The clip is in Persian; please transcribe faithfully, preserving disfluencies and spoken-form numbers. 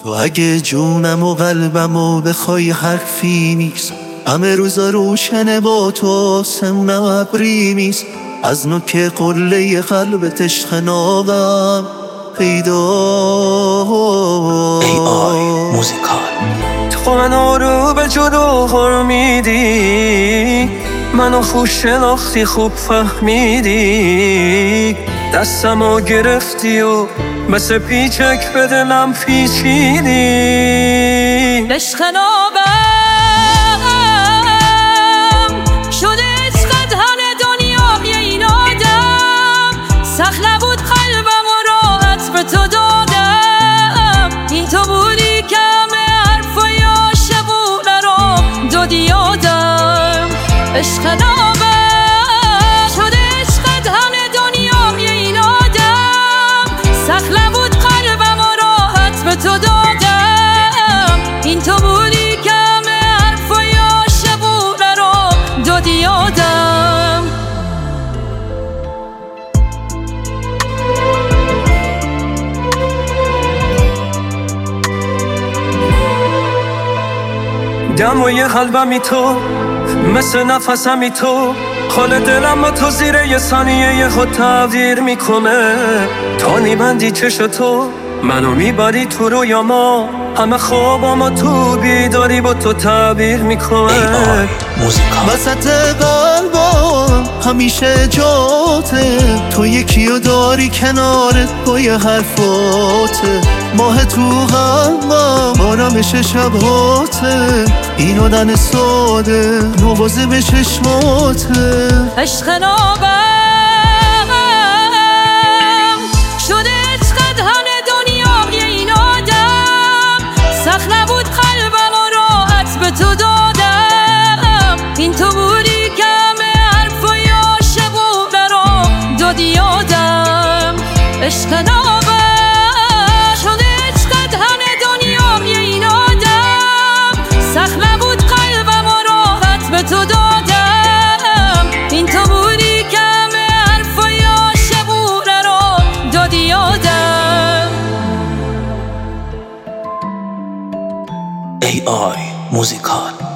تو اگه جونم و قلبم و بخوای حرفی نیست، همه روزا روشنه با تو آسمونم ابری نیست. از نوک قله قلبت عشق ناقم پیدا. ای آی موزیکال. تو منو رو به جلو غر میدی، منو خوب شناختی، خوب فهمیدی، دستمو گرفتی و مثل پیچک به دلم پیچیدی. عشق نابم شده عشقت همه دنیای این آدم، سخت نبود قلبم و راحت به تو دادم. این تو بودی که همه حرفای عاشقونه رو دادی یادم. عشق نابم شده عشقت همه دنیای این آدم، سخت نبود قلبم و راحت به تو دادم. این تو بودی که همه حرفای عاشقونه رو دادی یادم. دمای قلبمی تو، مثل نفسمی تو، حال دلم با تو زیر یه ثانیه یه خود تغییر میکنه. تا نیبندی چش تو منو میبری تو رویاما، همه خواباما تو بیداری با تو تعبیر میکنه. ای آی موزیکال. وسط قلبم همیشه جاته، تو یکیو داری کنارت با یه حرفاته. ماه تو غمم آرامش شباته، این آدن ساده نوازه به چشماته. عشق نابم شده عشقت همه دنیای این آدم، سخت نبود قلبم و راحت به تو دادم. این تو بودی که همه حرفای عاشقونه رو دادی یادم. عشق نابم شده عشقت همه دنیای این آدم، سخت نبود قلبم و راحت به تو دادم. این تو بودی که همه حرفای عاشقونه رو دادی یادم. ای آی موزیکال.